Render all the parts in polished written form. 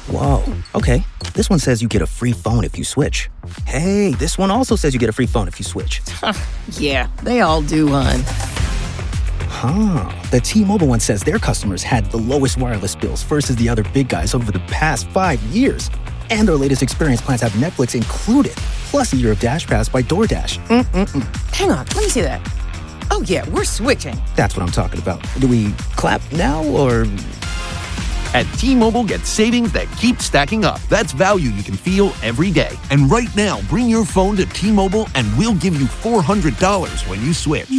Whoa, okay. This one says you get a free phone if you switch. Hey, this one also says you get a free phone if you switch. Yeah, they all do, hon. Huh. The T-Mobile one says their customers had the lowest wireless bills versus the other big guys over the past 5 years. And their latest experience plans have Netflix included, plus a year of Dash Pass by DoorDash. Hang on, let me see that. Oh yeah, we're switching. That's what I'm talking about. Do we clap now, or...? At T-Mobile, get savings that keep stacking up. That's value you can feel every day. And right now, bring your phone to T-Mobile and we'll give you $400 when you switch.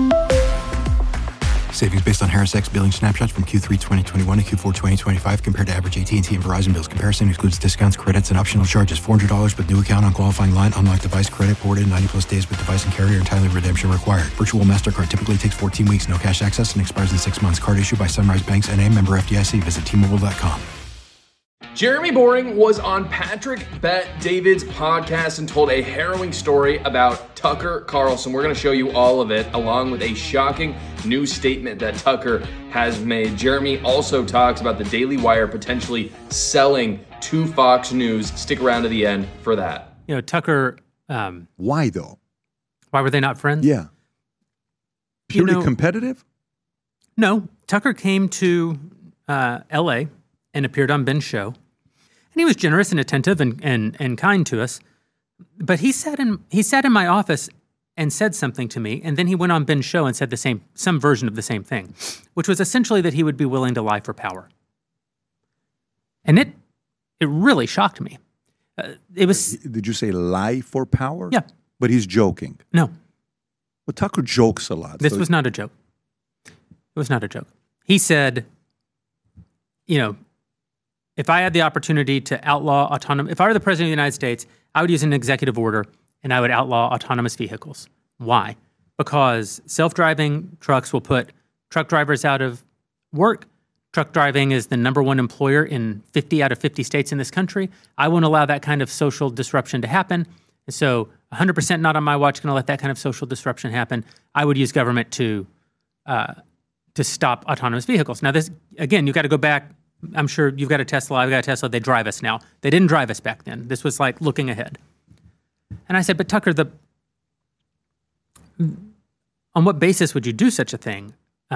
Savings based on Harris X billing snapshots from Q3 2021 to Q4 2025 compared to average AT&T and Verizon bills. Comparison excludes discounts, credits, and optional charges. $400 with new account on qualifying line. Unlocked device credit ported 90 plus days with device and carrier and timely redemption required. Virtual MasterCard typically takes 14 weeks. No cash access and expires in 6 months. Card issued by Sunrise Banks N.A. member FDIC. Visit T-Mobile.com. Jeremy Boring was on Patrick Bet-David's podcast and told a harrowing story about Tucker Carlson. We're going to show you all of it, along with a shocking new statement that Tucker has made. Jeremy also talks about the Daily Wire potentially selling to Fox News. Stick around to the end for that. You know, Tucker... Why, though? Why were they not friends? Yeah. Purely competitive? No. Tucker came to L.A. and appeared on Ben's show. And he was generous and attentive and kind to us. But he sat in my office and said something to me, and then he went on Ben's show and said some version of the same thing, which was essentially that he would be willing to lie for power. And it really shocked me. It was. Did you say lie for power? Yeah. But he's joking. No. Well, Tucker jokes a lot. This was not a joke. It was not a joke. He said, you know, if I had the opportunity to outlaw autonomous, if I were the president of the United States, I would use an executive order and I would outlaw autonomous vehicles. Why? Because self-driving trucks will put truck drivers out of work. Truck driving is the number one employer in 50 out of 50 states in this country. I won't allow that kind of social disruption to happen. And so 100% not on my watch going to let that kind of social disruption happen. I would use government to stop autonomous vehicles. Now, this, again, you've got to go back. I'm sure you've got a Tesla, I've got a Tesla, they drive us now. They didn't drive us back then. This was like looking ahead. And I said, but Tucker, on what basis would you do such a thing?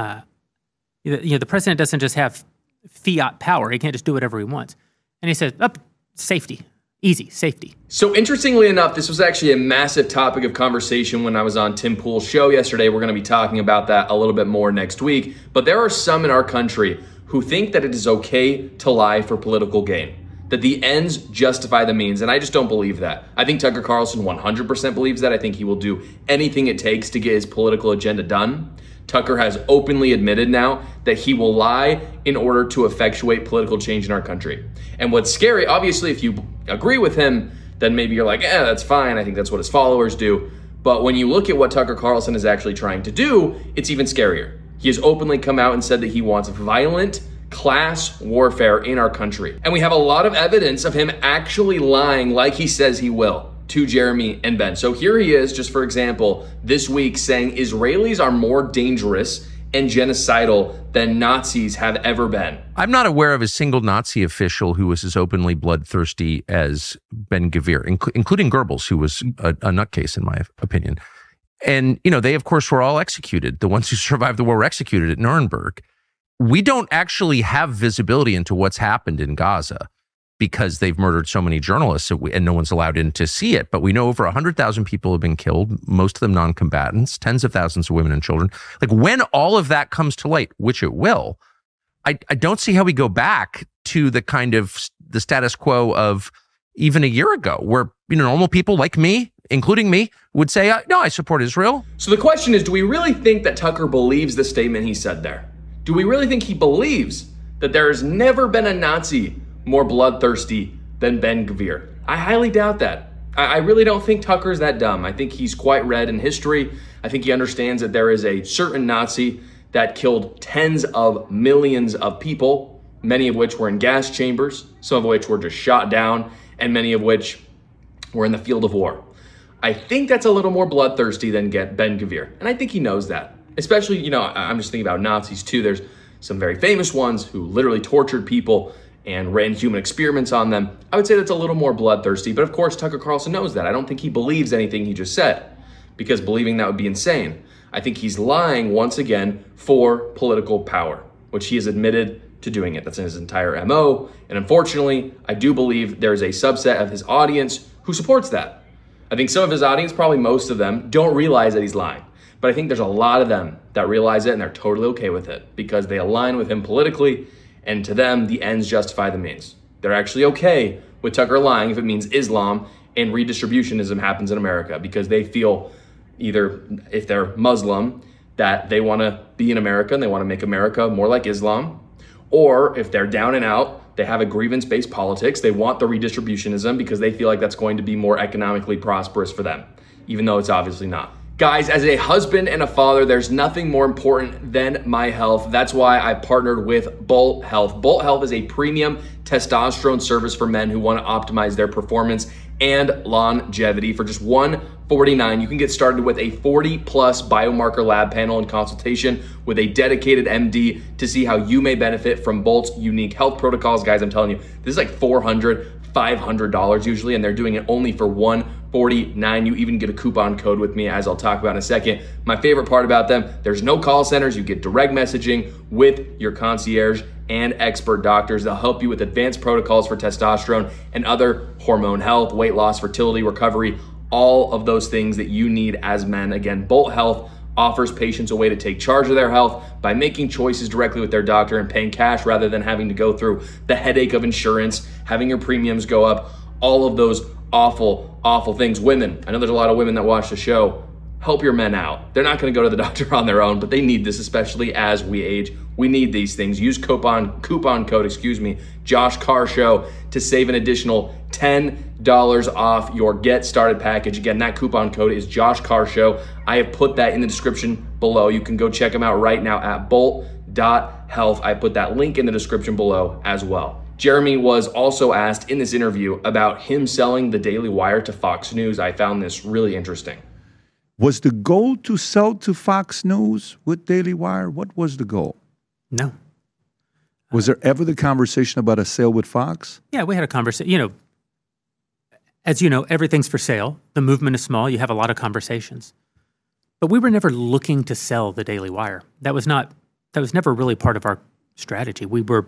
The president doesn't just have fiat power. He can't just do whatever he wants. And he said, safety, easy, safety. So interestingly enough, this was actually a massive topic of conversation when I was on Tim Pool's show yesterday. We're going to be talking about that a little bit more next week. But there are some in our country who think that it is okay to lie for political gain, that the ends justify the means, and I just don't believe that. I think Tucker Carlson 100% believes that. I think he will do anything it takes to get his political agenda done. Tucker has openly admitted now that he will lie in order to effectuate political change in our country. And what's scary, obviously, if you agree with him, then maybe you're like, that's fine. I think that's what his followers do. But when you look at what Tucker Carlson is actually trying to do, it's even scarier. He has openly come out and said that he wants violent class warfare in our country. And we have a lot of evidence of him actually lying like he says he will to Jeremy and Ben. So here he is, just for example, this week saying Israelis are more dangerous and genocidal than Nazis have ever been. I'm not aware of a single Nazi official who was as openly bloodthirsty as Ben-Gvir, including Goebbels, who was a nutcase in my opinion. And, they, of course, were all executed. The ones who survived the war were executed at Nuremberg. We don't actually have visibility into what's happened in Gaza because they've murdered so many journalists and no one's allowed in to see it. But we know over 100,000 people have been killed, most of them non-combatants, tens of thousands of women and children. Like, when all of that comes to light, which it will, I don't see how we go back to the kind of the status quo of even a year ago where, normal people like me, including me, would say, no, I support Israel. So the question is, do we really think that Tucker believes the statement he said there? Do we really think he believes that there has never been a Nazi more bloodthirsty than Ben-Gvir? I highly doubt that. I really don't think Tucker's that dumb. I think he's quite read in history. I think he understands that there is a certain Nazi that killed tens of millions of people, many of which were in gas chambers, some of which were just shot down, and many of which were in the field of war. I think that's a little more bloodthirsty than Ben-Gvir, and I think he knows that. Especially, I'm just thinking about Nazis too. There's some very famous ones who literally tortured people and ran human experiments on them, I would say that's a little more bloodthirsty. But of course, Tucker Carlson knows that. I don't think he believes anything he just said, because believing that would be insane. I think he's lying once again for political power, which he has admitted to doing it. That's in his entire MO. And unfortunately, I do believe there's a subset of his audience who supports that. I think some of his audience, probably most of them, don't realize that he's lying. But I think there's a lot of them that realize it and they're totally okay with it because they align with him politically, and to them, the ends justify the means. They're actually okay with Tucker lying if it means Islam and redistributionism happens in America, because they feel either, if they're Muslim, that they want to be in America and they want to make America more like Islam, or if they're down and out, they have a grievance-based politics, they want the redistributionism because they feel like that's going to be more economically prosperous for them, even though it's obviously not. Guys, as a husband and a father, there's nothing more important than my health. That's why I partnered with Bolt Health. Bolt Health is a premium testosterone service for men who want to optimize their performance and longevity. For just $149, you can get started with a 40-plus biomarker lab panel and consultation with a dedicated MD to see how you may benefit from Bolt's unique health protocols. Guys, I'm telling you, this is like $400, $500 usually, and they're doing it only for $149. You even get a coupon code with me, as I'll talk about in a second. My favorite part about them, there's no call centers. You get direct messaging with your concierge and expert doctors. They'll help you with advanced protocols for testosterone and other hormone health, weight loss, fertility, recovery, all of those things that you need as men. Again, Bolt Health offers patients a way to take charge of their health by making choices directly with their doctor and paying cash rather than having to go through the headache of insurance, having your premiums go up, all of those awful things. Women, I know there's a lot of women that watch the show. Help your men out. They're not going to go to the doctor on their own, but they need this, especially as we age. We need these things. Use coupon code, Josh Carr Show, to save an additional $10 off your Get Started package. Again, that coupon code is Josh Carr Show. I have put that in the description below. You can go check them out right now at bolt.health. I put that link in the description below as well. Jeremy was also asked in this interview about him selling the Daily Wire to Fox News. I found this really interesting. Was the goal to sell to Fox News with Daily Wire? What was the goal? No. Was there ever the conversation about a sale with Fox? Yeah, we had a conversation. As you know, everything's for sale. The movement is small. You have a lot of conversations. But we were never looking to sell the Daily Wire. That was never really part of our strategy. We were,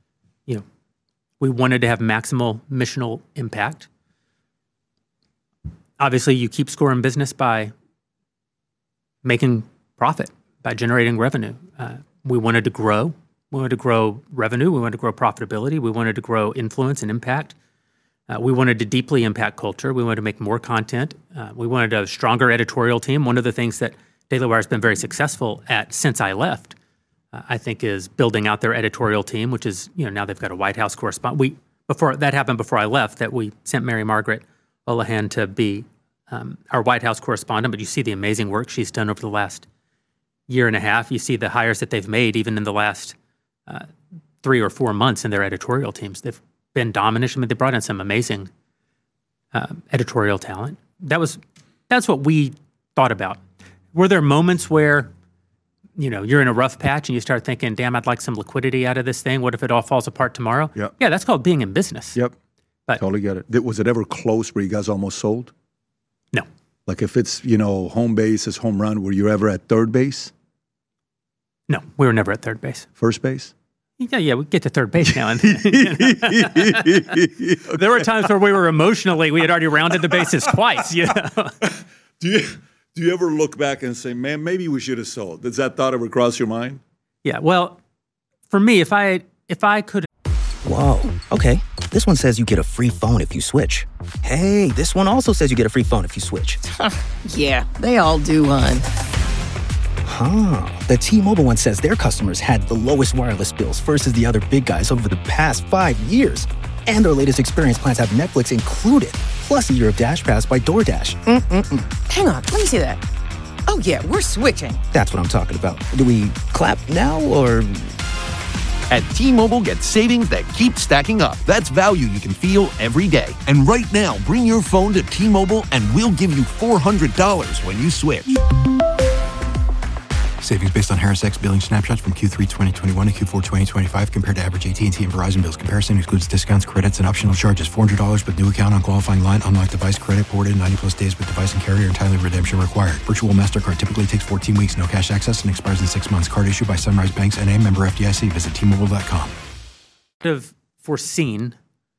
we wanted to have maximal missional impact. Obviously, you keep score in business by making profit, by generating revenue. We wanted to grow. We wanted to grow revenue. We wanted to grow profitability. We wanted to grow influence and impact. We wanted to deeply impact culture. We wanted to make more content. We wanted a stronger editorial team. One of the things that Daily Wire has been very successful at since I left, I think, is building out their editorial team, which is, now they've got a White House correspondent. Before I left, that we sent Mary Margaret Olahan to be our White House correspondent, but you see the amazing work she's done over the last year and a half. You see the hires that they've made even in the last 3 or 4 months in their editorial teams. They've been dominant. They brought in some amazing editorial talent. That's what we thought about. Were there moments where, you're in a rough patch and you start thinking, damn, I'd like some liquidity out of this thing. What if it all falls apart tomorrow? Yep. Yeah, that's called being in business. Yep. But totally get it. Was it ever close where you guys almost sold? No. Like if it's, home base is home run, were you ever at third base? No, we were never at third base. First base? Yeah, we get to third base now and then. There were times where we had already rounded the bases twice. Do you ever look back and say, man, maybe we should have sold? Does that thought ever cross your mind? Yeah, well, for me, if I could. Whoa, okay. This one says you get a free phone if you switch. Hey, this one also says you get a free phone if you switch. Yeah, they all do, hon. The T-Mobile one says their customers had the lowest wireless bills versus the other big guys over the past 5 years. And their latest experience plans have Netflix included, plus a year of DashPass by DoorDash. Hang on, let me see that. Oh yeah, we're switching. That's what I'm talking about. Do we clap now or... At T-Mobile, get savings that keep stacking up. That's value you can feel every day. And right now, bring your phone to T-Mobile and we'll give you $400 when you switch. Savings based on Harris X billing snapshots from Q3 2021 to Q4 2025 compared to average AT&T and Verizon bills. Comparison excludes discounts, credits, and optional charges. $400 with new account on qualifying line. Unlocked device credit ported 90 plus days with device and carrier. Entirely redemption required. Virtual MasterCard typically takes 14 weeks. No cash access and expires in 6 months. Card issued by Sunrise Banks N.A. member FDIC. Visit T-Mobile.com. Could have foreseen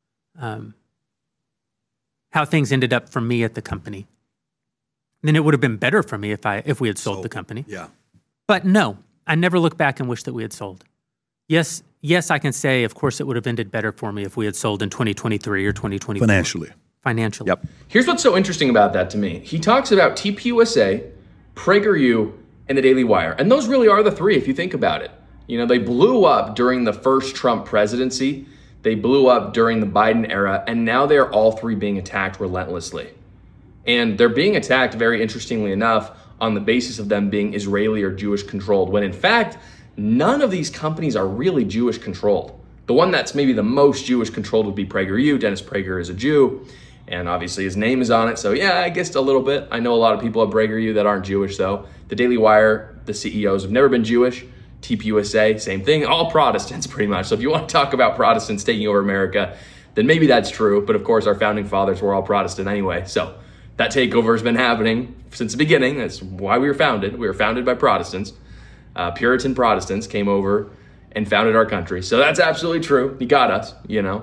how things ended up for me at the company. Then it would have been better for me if we had sold the company. Yeah. But no, I never look back and wish that we had sold. Yes, I can say, of course, it would have ended better for me if we had sold in 2023 or 2024. Financially. Yep. Here's what's so interesting about that to me. He talks about TPUSA, PragerU, and the Daily Wire. And those really are the three, if you think about it. You know, they blew up during the first Trump presidency. They blew up during the Biden era. And now they're all three being attacked relentlessly. And they're being attacked, very interestingly enough, on the basis of them being Israeli or Jewish controlled, when in fact, none of these companies are really Jewish controlled. The one that's maybe the most Jewish controlled would be PragerU. Dennis Prager is a Jew, and obviously his name is on it. So yeah, I guess a little bit. I know a lot of people at PragerU that aren't Jewish though. The Daily Wire, the CEOs have never been Jewish. TPUSA, same thing, all Protestants pretty much. So if you want to talk about Protestants taking over America, then maybe that's true. But of course, our founding fathers were all Protestant anyway. So that takeover has been happening since the beginning. That's why we were founded. We were founded by Protestants. Puritan Protestants came over and founded our country. So that's absolutely true. He got us, you know.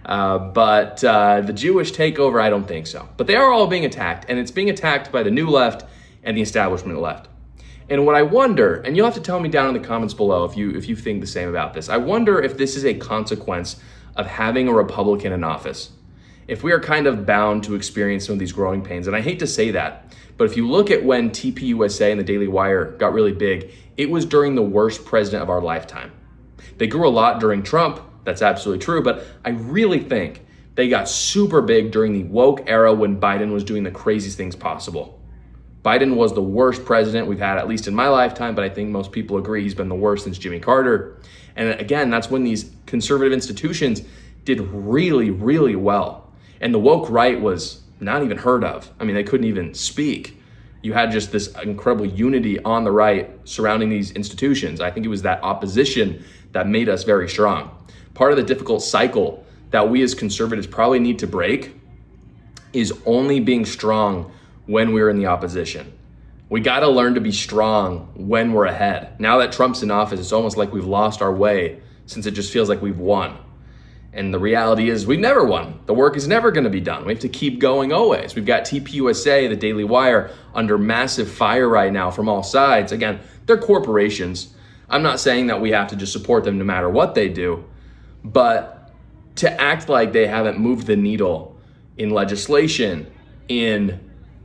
But the Jewish takeover, I don't think so. But they are all being attacked, and it's being attacked by the new left and the establishment left. And what I wonder, and you'll have to tell me down in the comments below if you think the same about this, I wonder if this is a consequence of having a Republican in office. If we are kind of bound to experience some of these growing pains, and I hate to say that, but if you look at when TPUSA and the Daily Wire got really big, it was during the worst president of our lifetime. They grew a lot during Trump, that's absolutely true, but I really think they got super big during the woke era when Biden was doing the craziest things possible. Biden was the worst president we've had, at least in my lifetime, but I think most people agree he's been the worst since Jimmy Carter. And again, that's when these conservative institutions did really, really well. And the woke right was not even heard of. I mean, they couldn't even speak. You had just this incredible unity on the right surrounding these institutions. I think it was that opposition that made us very strong. Part of the difficult cycle that we as conservatives probably need to break is only being strong when we're in the opposition. We got to learn to be strong when we're ahead. Now that Trump's in office, it's almost like we've lost our way since it just feels like we've won. And the reality is we've never won. The work is never going to be done. We have to keep going always. We've got TPUSA, the Daily Wire, under massive fire right now from all sides. Again, they're corporations. I'm not saying that we have to just support them no matter what they do, but to act like they haven't moved the needle in legislation, in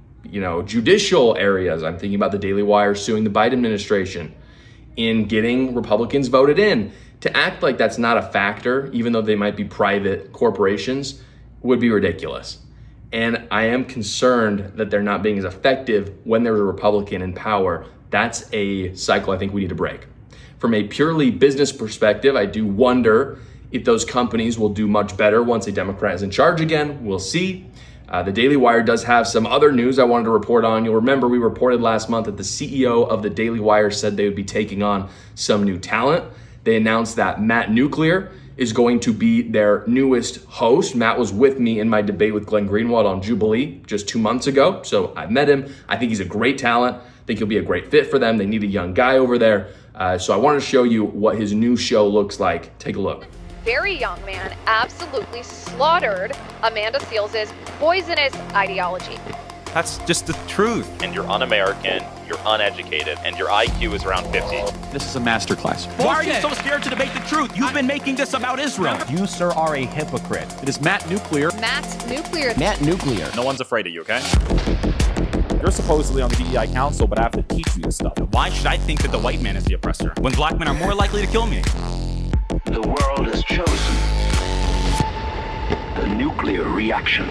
judicial areas. I'm thinking about the Daily Wire suing the Biden administration, in getting Republicans voted in. To act like that's not a factor, even though they might be private corporations, would be ridiculous. And I am concerned that they're not being as effective when there's a Republican in power. That's a cycle I think we need to break. From a purely business perspective, I do wonder if those companies will do much better once a Democrat is in charge again. We'll see. The Daily Wire does have some other news I wanted to report on. You'll remember we reported last month that the CEO of the Daily Wire said they would be taking on some new talent. They announced that Matt Nuclear is going to be their newest host. Matt was with me in my debate with Glenn Greenwald on Jubilee just 2 months ago. So I met him. I think he's a great talent. I think he'll be a great fit for them. They need a young guy over there. So I wanted to show you what his new show looks like. Take a look. Very young man absolutely slaughtered Amanda Seales' poisonous ideology. That's just the truth. And you're un-American, you're uneducated, and your IQ is around 50. This is a masterclass. Why are you so scared to debate the truth? You've been making this about Israel. You, sir, are a hypocrite. It is Matt Nuclear. Matt Nuclear. Matt Nuclear. No one's afraid of you, okay? You're supposedly on the DEI council, but I have to teach you this stuff. Why should I think that the white man is the oppressor when black men are more likely to kill me? The world has chosen the nuclear reaction.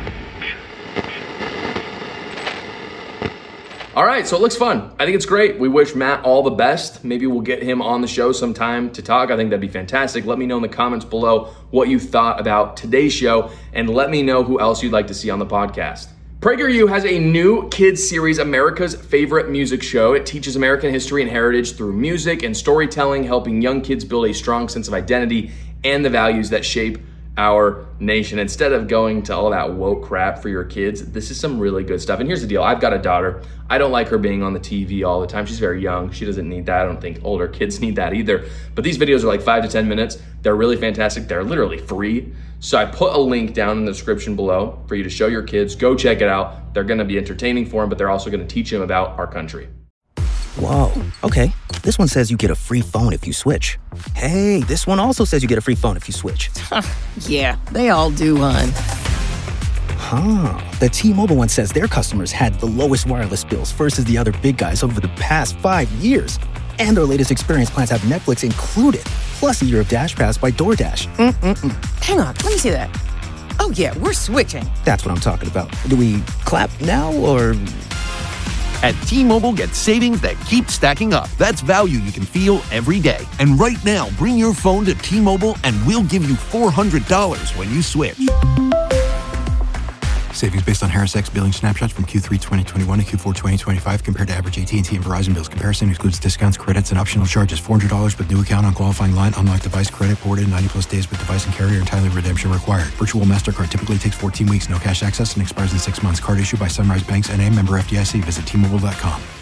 All right, so it looks fun. I think it's great. We wish Matt all the best. Maybe we'll get him on the show sometime to talk. I think that'd be fantastic. Let me know in the comments below what you thought about today's show, and let me know who else you'd like to see on the podcast. PragerU has a new kids series, America's Favorite Music Show. It teaches American history and heritage through music and storytelling, helping young kids build a strong sense of identity and the values that shape our nation. Instead of going to all that woke crap for your kids, this is some really good stuff. And here's the deal. I've got a daughter. I don't like her being on the TV all the time. She's very young. She doesn't need that. I don't think older kids need that either. But these videos are like 5 to 10 minutes. They're really fantastic. They're literally free. So I put a link down in the description below for you to show your kids. Go check it out. They're going to be entertaining for them, but they're also going to teach them about our country. Whoa, okay. This one says you get a free phone if you switch. Hey, this one also says you get a free phone if you switch. Yeah, they all do, hon. The T-Mobile one says their customers had the lowest wireless bills versus the other big guys over the past 5 years. And their latest experience plans have Netflix included, plus a year of Dash Pass by DoorDash. Hang on, let me see that. Oh yeah, we're switching. That's what I'm talking about. Do we clap now or... At T-Mobile, get savings that keep stacking up. That's value you can feel every day. And right now, bring your phone to T-Mobile and we'll give you $400 when you switch. Savings based on Harris X billing snapshots from Q3 2021 to Q4 2025 compared to average AT&T and Verizon bills. Comparison excludes discounts, credits, and optional charges. $400 with new account on qualifying line. Unlocked device credit ported 90+ days with device and carrier. Entirely redemption required. Virtual MasterCard typically takes 14 weeks. No cash access and expires in 6 months. Card issued by Sunrise Banks N.A. Member FDIC. Visit T-Mobile.com.